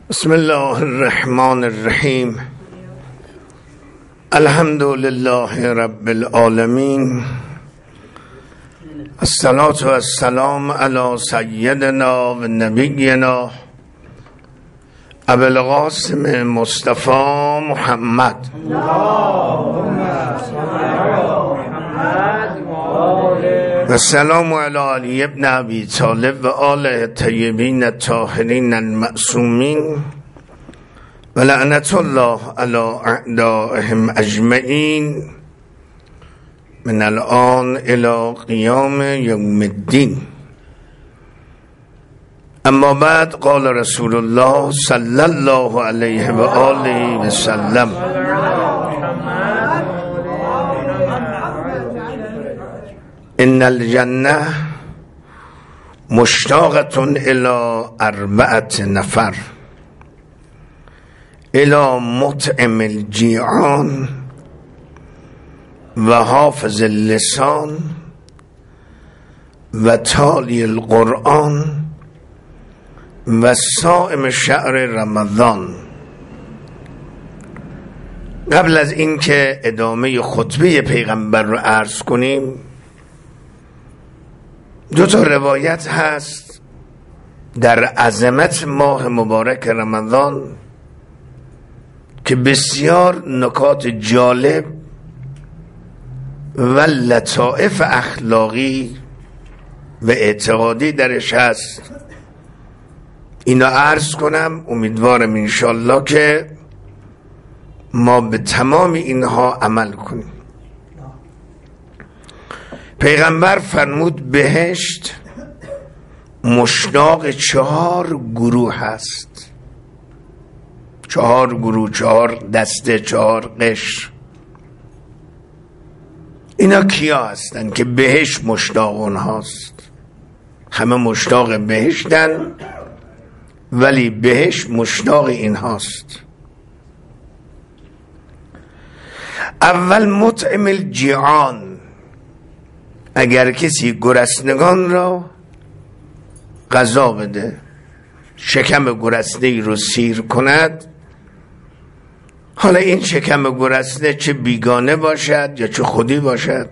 بسم الله الرحمن الرحیم. الحمد لله رب العالمین. الصلاة و السلام علی سیدنا و نبینا ابو القاسم مصطفی محمد. و السلام علی علی ابن ابی طالب و آل طیبین الطاهرین المعصومین و لعنت الله علی اعدائهم اجمعین من الان الی قیام یوم الدین. اما بعد قال رسول الله صلی الله علیه و آله و سلم: ان الجنه مشتاقة الى 4 نفر: الى مطعم الجیعان و حافظ اللسان و تالی القرآن و صائم شهر رمضان. قبل از اینکه ادامه خطبه پیغمبر رو عرض کنیم، 2 روایت هست در عظمت ماه مبارک رمضان که بسیار نکات جالب و لطائف اخلاقی و اعتقادی درش هست. اینا عرض کنم، امیدوارم انشالله که ما به تمام اینها عمل کنیم. پیغمبر فرمود بهشت مشتاق 4 گروه هست. 4 گروه، 4 دسته، 4 قشر. اینا کیا هستن که بهشت مشتاق اونهاست؟ همه مشتاق بهشتن، ولی بهشت مشتاق اینهاست. اول مطعم الجیعان، اگر کسی گرسنگان را غذا بده، شکم گرسنه رو سیر کند، حالا این شکم گرسنه چه بیگانه باشد یا چه خودی باشد،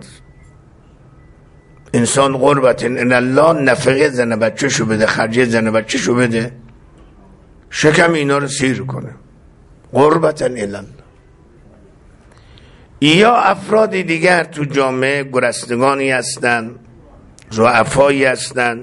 انسان قربت الله نفقه زن بچه شو بده، خرجه زن بچه شو بده، شکم اینا رو سیر کنه، قربت الله. یا افراد دیگر تو جامعه گرسنگانی هستن، ضعفایی هستن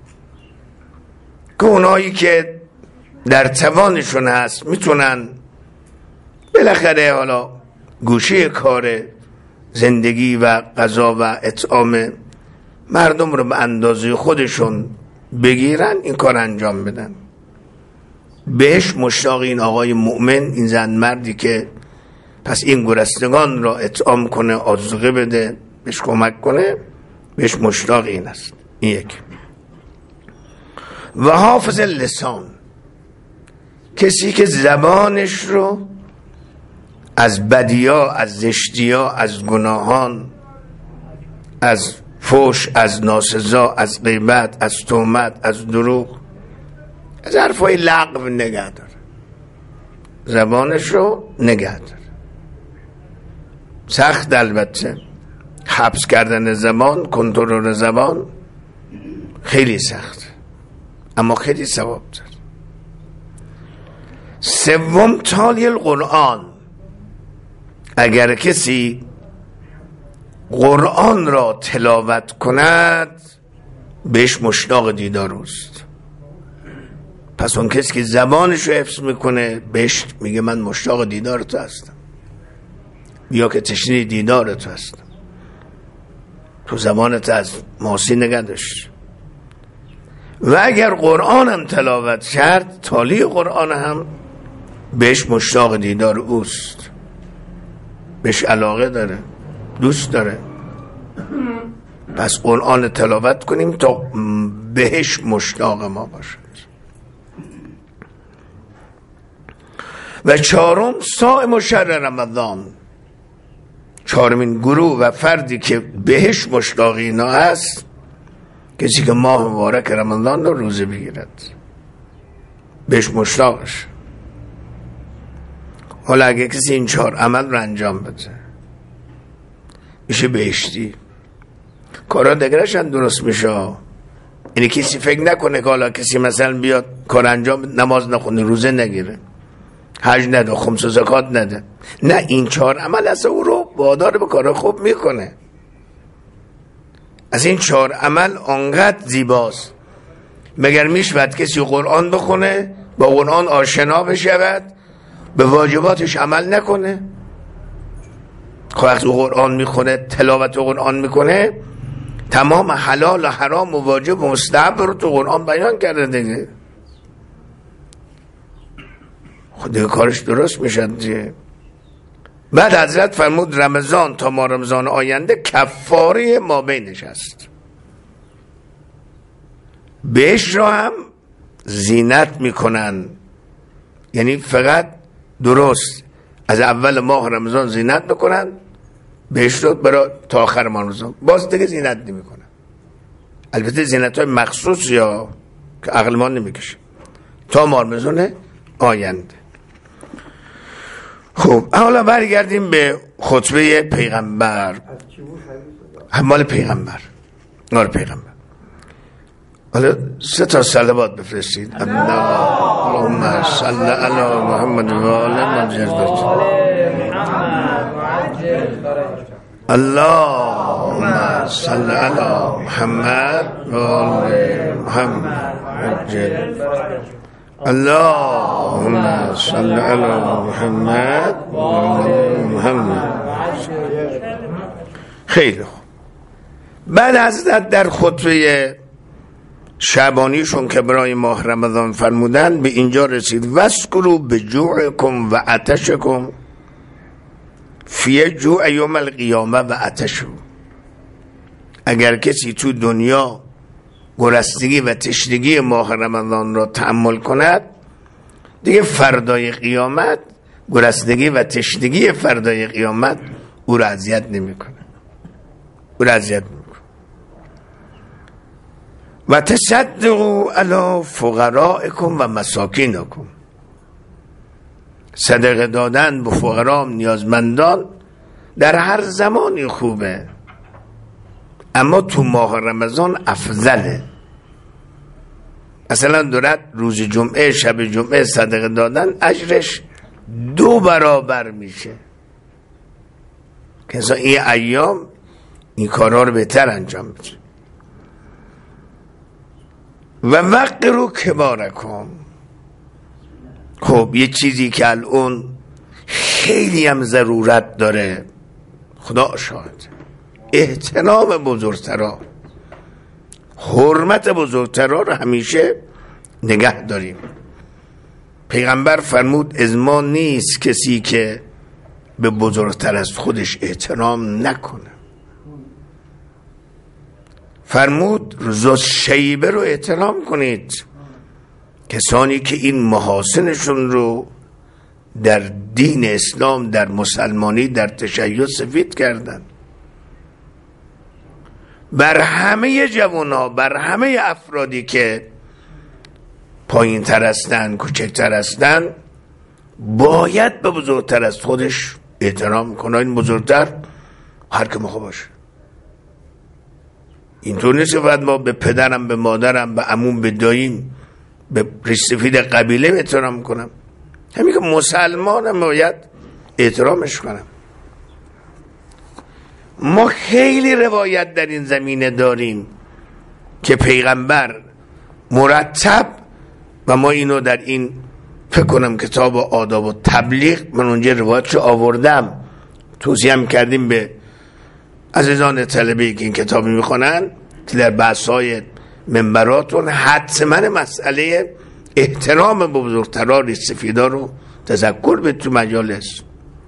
که اونایی که در توانشون هست میتونن بالاخره حالا گوشه کار زندگی و غذا و اطعام مردم رو به اندازه خودشون بگیرن، این کار انجام بدن. بهش مشتاق این آقای مؤمن، این زن مردی که پس این گرسنگان را اطعام کنه، آذوقه بده، بهش کمک کنه، بهش مشتاق این است. این یک. و حافظ اللسان، کسی که زبانش رو از بدیا، از زشتیا، از گناهان، از فحش، از ناسزا، از غیبت، از تهمت، از دروغ، از حرفای لغو نگه داره، زبانش رو نگه داره. سخت البته، حبس کردن زبان، کنترل زبان خیلی سخت، اما خیلی ثواب داره. 3 تالی القرآن، اگر کسی قرآن را تلاوت کند بهش مشتاق دیدار اوست. پس اون کسی که زبانش رو حفظ میکنه بهش میگه من مشتاق دیدار تو هستم، یا که تشنه دیدار تو هستم، تو زبانت از معاصی نگه داشت. و اگر قرآن هم تلاوت کرد، تالی قرآن هم بهش مشتاق دیدار اوست، بهش علاقه داره، دوست داره. پس قرآن تلاوت کنیم تا بهش مشتاق ما باشد. و 4 صائم شهر رمضان، 4مین گروه و فردی که بهش مشتاق اینا هست، کسی که ماه مبارک رمضان رو روزه بگیرد، بهش مشتاقش. حالا اگه کسی این 4 عمل رو انجام بده میشه بهشتی. کارا دگرش هم درست میشه. یعنی کسی فکر نکنه که حالا کسی مثلا بیاد کار انجام، نماز نخونه، روزه نگیره، حج نده، خمس و زکات نده، نه، این 4 عمل از او رو وادار به کار خوب میکنه. از این 4 عمل آنقدر زیباست مگر میشود کسی قرآن بخونه، با قرآن آشنا بشود، به واجباتش عمل نکنه؟ خب وقتی قرآن میخونه، تلاوت قرآن میکنه، تمام حلال و حرام و واجب و مستحب رو تو قرآن بیان کرده دیگه. خود دیگه کارش درست میشه دیگه. بعد حضرت فرمود رمضان تا ما رمضان آینده کفاره ما بینش است. بهش را هم زینت میکنن، یعنی فقط درست از اول ماه رمضان زینت میکنن بهش رو برای تا آخر ماه رمضان، باز دیگه زینت نمیکنن. البته زینت های مخصوص یا که عقل ما نمیکشه تا ماه رمضان آینده. خب حالا برگردیم به خطبه پیغمبر. مال پیغمبر، نار پیغمبر. حالا 3 صلوات بفرستید. اللهم صل علی محمد و آل محمد. اللهم صل علی محمد و آل محمد. اللهم صل علی محمد و آل محمد. خیلی خوب. بعد حضرت در خطبه شعبانیشون که برای ماه رمضان فرمودن به اینجا رسید واسکروا بجوعکم و عطشکم فی جوع یوم القیامه و عطشو. اگر کسی تو دنیا گرسنگی و تشنگی ماه رمضان را تحمل کند، دیگه فردای قیامت گرسنگی و تشنگی فردای قیامت او را اذیت نمیکنه. و تصدقوا علی فقرائکم و مساکینکم. صدقه دادن به فقرام نیازمندان در هر زمانی خوبه، اما تو ماه رمضان افضله. مثلا دارد روز جمعه، شب جمعه صدقه دادن اجرش 2 برابر میشه که این ایام این کارها رو بهتر انجام بده. و وقروا کبارکم. خب یه چیزی که الان خیلی هم ضرورت داره، خدا شاهد، احترام بزرگترا، حرمت بزرگترا رو همیشه نگه داریم. پیغمبر فرمود از ما نیست کسی که به بزرگتر از خودش احترام نکنه. فرمود ذو شیبه رو احترام کنید، کسانی که این محاسنشون رو در دین اسلام، در مسلمانی، در تشیع سفید کردن. بر همه جوانها، بر همه افرادی که پایین تر هستن، کوچکتر هستن، باید به بزرگتر از خودش احترام کنه. این بزرگتر هر که مخواه باشه. اینطور نیست که باید ما به پدرم، به مادرم، به عموم، به داییم، به ریش سفید قبیله احترام کنم. همین که مسلمانم باید احترامش کنم. ما خیلی روایت در این زمینه داریم که پیغمبر مرتب، و ما اینو در این فکر کنم کتاب آداب و تبلیغ من اونجا روایتشو آوردم، توصیه هم کردیم به عزیزان طلبه‌ای که این کتابی میخونن که در بحث‌های منبراتون حتما مسئله احترام به بزرگترا، ریش سفیدا رو تذکر به تو مجالس.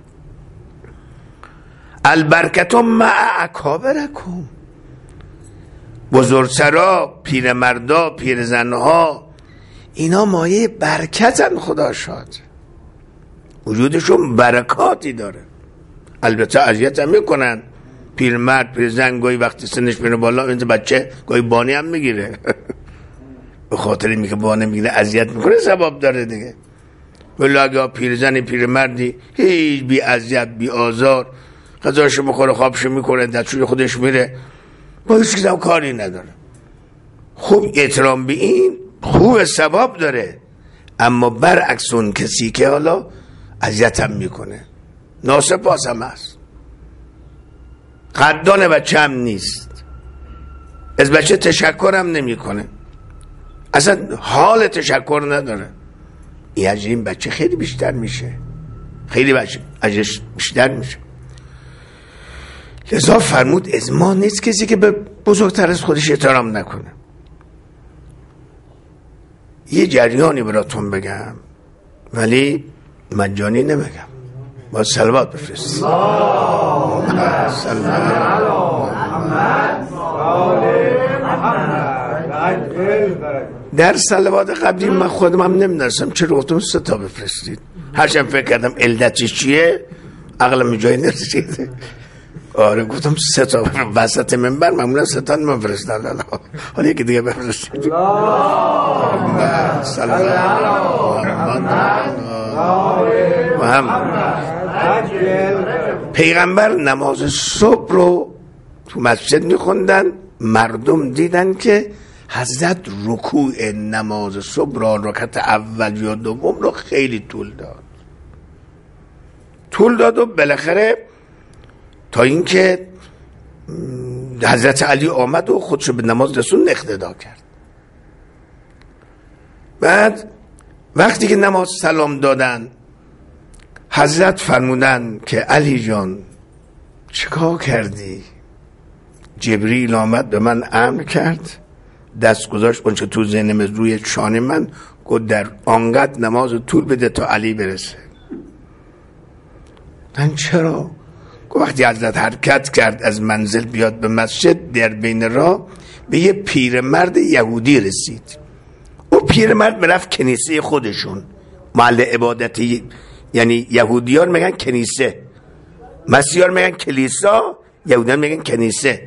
البرکت مع اکابرکم. بزرگترا، پیرمردا، پیرزنها، اینا مایه برکتن. خدا شاد، وجودشون برکاتی داره. البته اذیت هم میکنن، پیرمرد، پیرزن گاهی وقتی سنش میره بالا، این بچه گاهی بانه هم میگیره به خاطر اینکه بانه میگیره اذیت میکنه، ثواب داره دیگه. ولی اگه پیرزنی پیرمردی هیچ بی اذیت بی آزار غذاشو میخوره خوابشو میکنه دستشوی خودش میره با هیچ چیزم کاری نداره، خوب احترام به این خوب ثواب داره. اما برعکس اون کسی که حالا اذیتم میکنه ناسپاس هم هست، قدردان بچه هم نیست، از بچه تشکرم نمیکنه، اصلا حال تشکر نداره، این اجر این بچه خیلی بیشتر میشه، خیلی بچه اجرش بیشتر میشه. لذا فرمود از ما نیست کسی که به بزرگتر از خودش احترام نکنه. یه جریانی براتون بگم ولی مجانی نمیگم، با صلوات بفرست. در صلوات قبلی من خودم هم نمیدرسم چرا گفتم 3 تا بفرستید، هرچند فکر کردم علتش چیه عقلم جای نرسید. آره گفتم 3 تا وسط منبر معمولا 3 تا نمیفرستن، حالا یکی دیگه بفرستید. پیغمبر نماز صبح رو تو مسجد میخوندن، مردم دیدن که حضرت رکوع نماز صبح را رکعت اول یا دوم رو خیلی طول داد و بالاخره تا اینکه حضرت علی آمد و خودشو به نماز رسون اقتدا کرد. بعد وقتی که نماز سلام دادن حضرت فرمودن که علی جان چیکار کردی؟ جبریل آمد به من امر کرد، دست گذاشت اونچه تو ذهنم روی شانه من، گفت در آنقدر نماز طول بده تا علی برسه. من چرا؟ گفت وقتی حضرت حرکت کرد از منزل بیاد به مسجد، در بین راه به یه پیرمرد یهودی رسید. او پیرمرد برفت کنیسه خودشون، محل عبادتی، یعنی یهودیان میگن کنیسه، مسیحیان میگن کلیسا، یهودیان میگن کنیسه.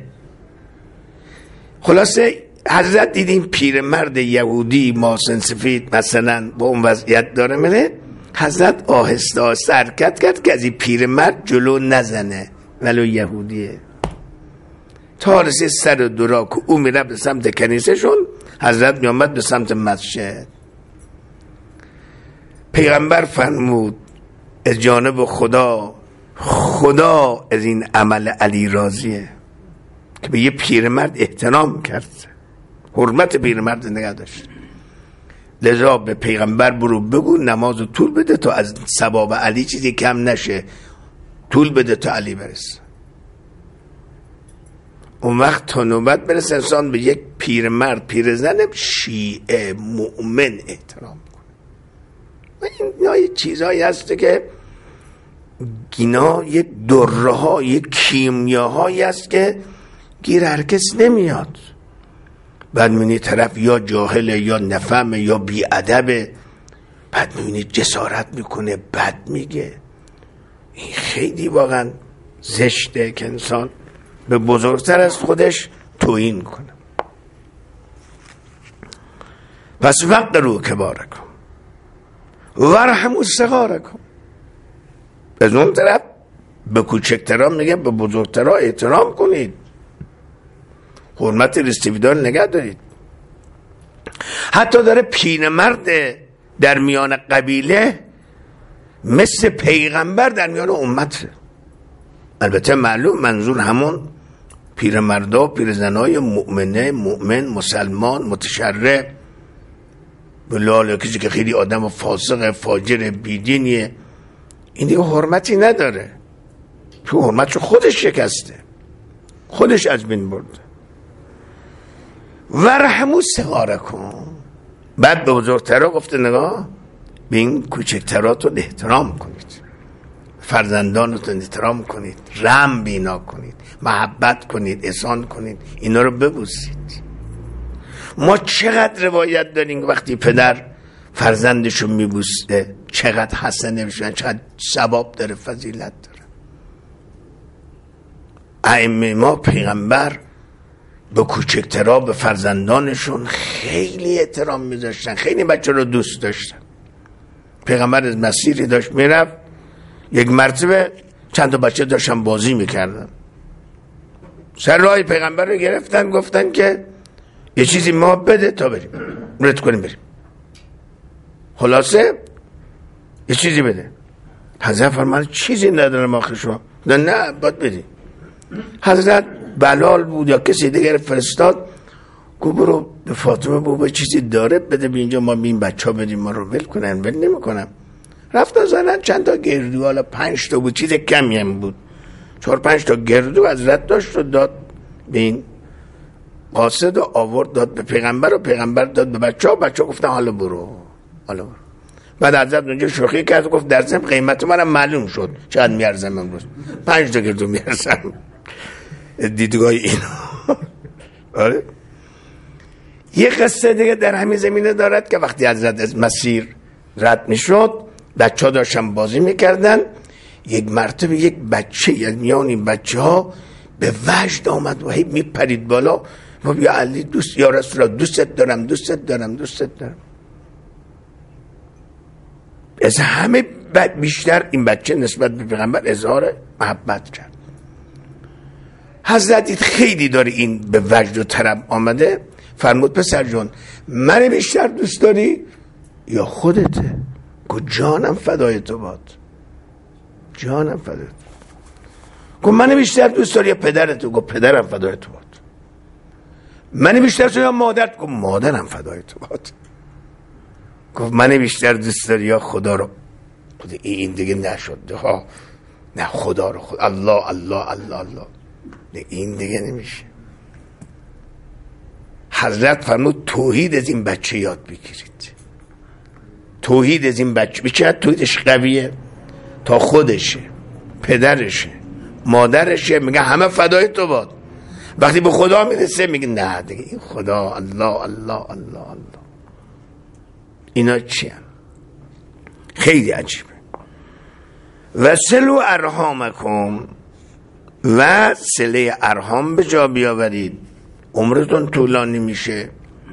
خلاصه حضرت دیدیم پیرمرد یهودی ماسن سفید مثلا با اون وضعیت داره میره، حضرت آهسته آهسته حرکت کرد که از این پیرمرد جلو نزنه ولو یهودیه، تا رسید سر دورا که او میره به سمت کنیسه شون، حضرت میامد به سمت مسجد. پیغمبر فرمود از جانب خدا از این عمل علی راضیه که به یه پیرمرد احترام کرد، حرمت پیرمرد نگه داشت. لذا به پیغمبر برو بگو نماز طول بده تا از ثواب علی چیزی کم نشه، طول بده تا علی برسه. اون وقت تا نوبت برسه انسان به یک پیرمرد پیرزن شیعه مؤمن احترام کنه. اینا یه چیزهایی هسته که اینا یه دره ها، یه کیمیاهایی هست که گیر هر کس نمیاد. بعد میبینی طرف یا جاهله یا نفهمه یا بیادبه، بعد میبینی جسارت میکنه بد میگه. این خیلی واقعا زشته که انسان به بزرگتر از خودش توهین کنه. پس وقروا کبارکم وارحموا صغارکم. از اون طرف به کوچکتران میگه به بزرگتران احترام کنید، حرمت رسیدگان نگه دارید. حتی داره پیرمرد در میان قبیله مثل پیغمبر در میان امت. البته معلوم منظور همون پیرمردا و پیرزنای مؤمن مسلمان متشرع، بلاله کسی که خیلی آدم فاسق فاجر بیدینیه این دیگه حرمتی نداره، تو حرمتشو خودش شکسته، خودش از بین برده. ورحموا صغارکم. بعد به بزرگترها گفته نگاه به این کوچکتراتون احترام کنید، فرزندانتون احترام کنید، رحم بینا کنید، محبت کنید، احسان کنید، اینا رو ببوسید. ما چقدر روایت داریم وقتی پدر فرزندشو میبوسه چقدر حسنه میشن، چقدر ثواب داره، فضیلت داره. ائمه ما پیغمبر به کوچکترها به فرزندانشون خیلی احترام میذاشتن، خیلی بچه رو دوست داشتن. پیغمبر از مسیری داشت میرفت، یک مرتبه چند تا بچه داشتن بازی میکردن، سر راه پیغمبر رو گرفتن، گفتن که یه چیزی ما بده تا بریم رد کنیم بریم. خلاصه یه چیزی بده. حضرت فرمان چیزی ندارم آخه شما. نه باید بدی. حضرت بلال بود یا کسی دیگر فرستاد، گو برو به فاطمه بابا چیزی داره بده به اینجا، ما این بچه ها بدیم ما رو ول کنن. ول نمی کنم. رفتن زدن چند تا گردو، حالا 5 تا بود، چیز کمی هم بود، 4-5 تا گردو حضرت داشت و داد به این قاصد و آورد داد به پیغمبر و پیغمبر داد به بچه ها. بچه ها گفتن حالا برو حالا برو. بعد حضرت اونجا شوخی کرد و گفت در ضمن قیمت منم معلوم شد چقدر میارزم امروز، 5 تا گردو میارزم. دیدگاه اینا. آره. یه قصه دیگه در همین زمینه دارد که وقتی حضرت از مسیر رد میشد، بچه ها داشتن بازی میکردن، یک مرتبه یک بچه از میان این بچه ها به وجد آمد و هی میپرید بالا و یا علی دوست، یا رسول الله دوستت دارم دوستت دارم دوستت دارم. از همه بیشتر این بچه نسبت به پیغمبر اظهار محبت کرد. حضرت دید خیلی داره این به وجد و طرب آمده، فرمود پسر جان من بیشتر دوست داری یا خودته؟ گفت جانم فدای تو باد، جانم فدای تو. گفت من بیشتر دوست داری یا پدرت؟ گفت پدرم فدای تو باد. من بیشتر دوست داری یا مادرت؟ گفت مادرم فدای تو باد. گفت من بیشتر دوست داری یا خدا رو؟ خود این دیگه نشد ها، نه خدا رو، خود الله الله الله الله، این دیگه نمیشه. حضرت فرمود توحید از این بچه یاد بگیرید. توحید از این بچه بیچاره توحیدش قویه، تا خودشه، پدرشه، مادرشه، میگه همه فدای تو باد. وقتی به خدا میرسه میگه نه دیگه این خدا الله الله الله الله. اینا چی هم؟ خیلی عجیبه. وصلوا ارحامکم، و صله ارحام به جا بیاورید، عمرتون طولانی میشه،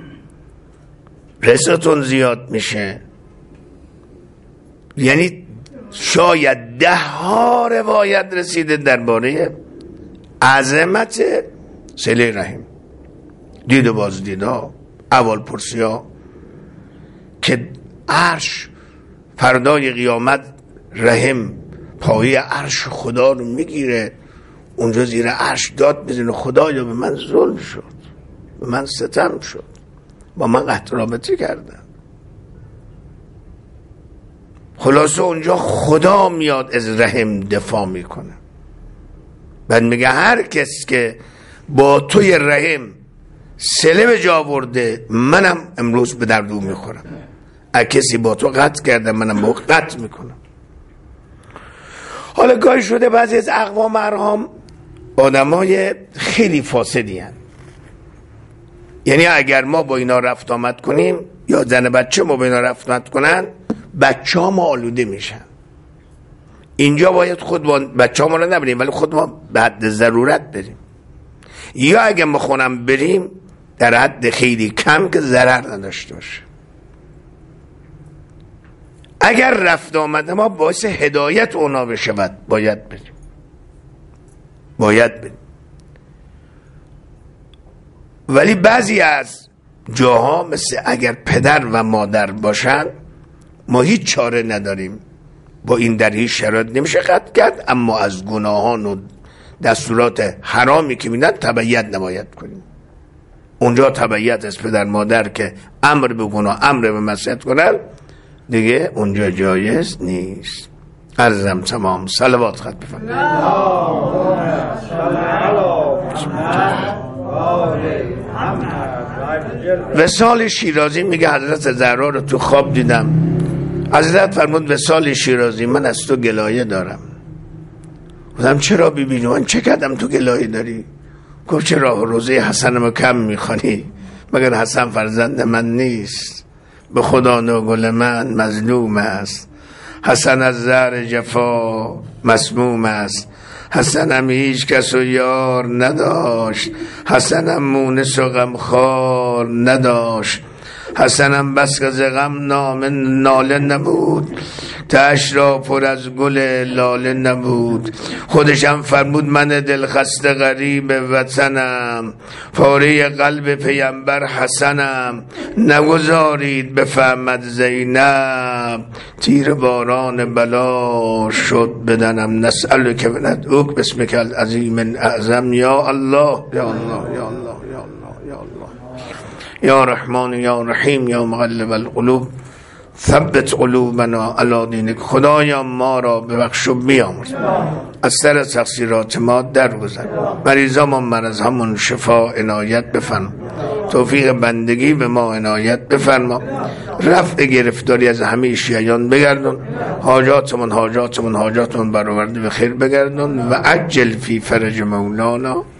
رزقتون زیاد میشه. یعنی شاید 10 روایت رسیده درباره عظمت صله رحم، دید و بازدیدها، اول پرسی ها، که عرش فردای قیامت رحم پایه عرش خدا رو میگیره، اونجا زیر عرش داد بزنه خدایا به من ظلم شد، به من ستم شد، با من قطع رابطه کردن. خلاصه اونجا خدا میاد از رحم دفاع میکنه. بعد میگه هر کس که با توی رحم صله به جا برده منم امروز به دردو میخورم، اگه کسی با تو قطع کرده منم با قطع میکنم. حالا گاهی شده بعضی از اقوام ارحام آدمای خیلی فاسدی هن. یعنی اگر ما با اینا رفت آمد کنیم یا زن بچه ما با اینا رفت آمد کنن، بچه ها ما آلوده میشن. اینجا باید خود بچه ها ما رو نبریم ولی خود ما به حد ضرورت بریم، یا اگر ما خونم بریم در حد خیلی کم که ضرر نداشته باشه. اگر رفت آمد ما باعث هدایت اونا بشود باید بریم، باید بریم. ولی بعضی از جاها مثل اگر پدر و مادر باشن ما هیچ چاره نداریم، با این در هیچ شرایط نمیشه قطع کرد، اما از گناهان و دستورات حرامی که میدن تبعیت نباید کنیم. اونجا تبعیت از پدر مادر که امر به گناه امر به معصیت کنن دیگه اونجا جایز نیست. عرضم تمام. صلوات خط بفرمایید. وصال شیرازی میگه حضرت زهرا رو تو خواب دیدم. حضرت فرمود وصال شیرازی من از تو گلایه دارم. گفتم چرا بیبی جان چه کردم تو گلایه داری؟ گفت چرا روزه حسنم کم میخوانی؟ مگر حسن فرزند من نیست؟ به خدا نوگل من مظلوم است. حسن از زهر جفا مسموم است. حسنم هیچ کس و یار نداشت. حسنم مونس و غمخوار نداشت. حسنم بس که ز غم ناله نبود، تهش را پر از گل لاله نبود. خودشم فرمود من دلخسته غریب وطنم، پاره قلب پیمبر حسنم. نگذارید بفهمد زینب، تیر باران بلا شد بدنم. نسألک و ندعوک باسمک العظیم الاعظم. یا الله یا الله یا الله یا الله یا الله یا رحمان یا رحیم یا مقلب القلوب ثبت قلوبنا علی دینک. خدایا ما را ببخش و بیامرز، از سر تقصیرات ما درگذر، مریضامون مرض همون شفا عنایت بفرما، توفیق بندگی به ما عنایت بفرما، رفع گرفتاری از همه شیعیان بگردون، حاجاتمون برآورده به خیر بگردون و عجل فی فرج مولانا.